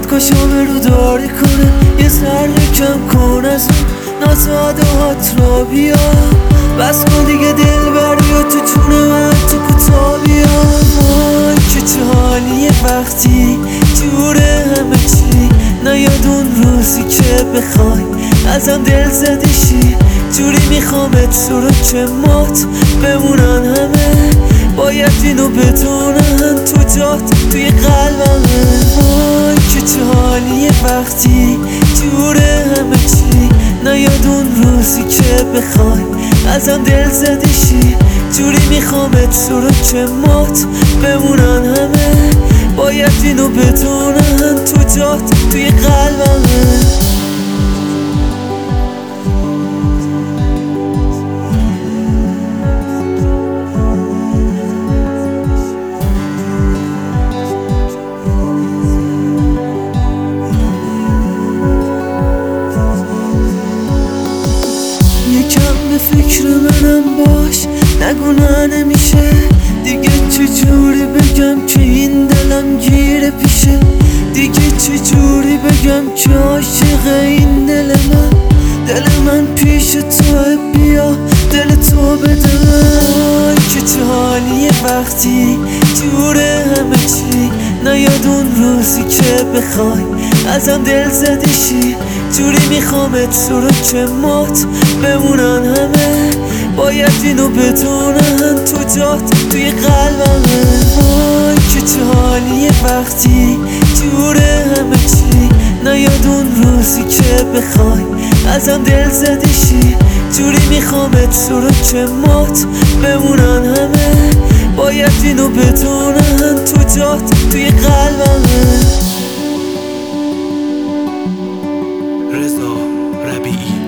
کاش آبرو داری کنه یه ذره کم کن از اون نازاده هات را بیا بس کن دیگه دل بیا تو جون من تو کوتا بیا وای که چه حالیه وقتی جوره همه چی نیاد اون روزی که بخوای ازم دل زده شی جوری میخوامت تو رو که مات بمونن همه باید اینو بدونن تو جات توی قلبمه وای که چه حالیه وقتی جوره همه چی نیاد اون روزی که بخوای ازم دل زده شی جوری میخوامت تو رو که مات بمونن همه باید اینو بدونن تو جات توی قلبمه فکر منم باش نگو نه نمیشه دیگه چجوری بگم که این دلم گیره پیشه دیگه چجوری بگم که عاشق این دل من پیش توه بیا دل تو بده من که چه حالیه وقتی جوره همه چی نیاد اون روزی که بخوای ازم دل زده شی جوری میخوامت تو رو که مات بمونن همه باید اینو بدونن تو جات توی قلبمه وای که چه حالیه وقتی جوره همه چی نیاد اون روزی که بخوای ازم دل زده شی جوری میخوامت تو رو که مات بمونن همه باید اینو بدونن تو جات توی قلبمه رضا ربیعی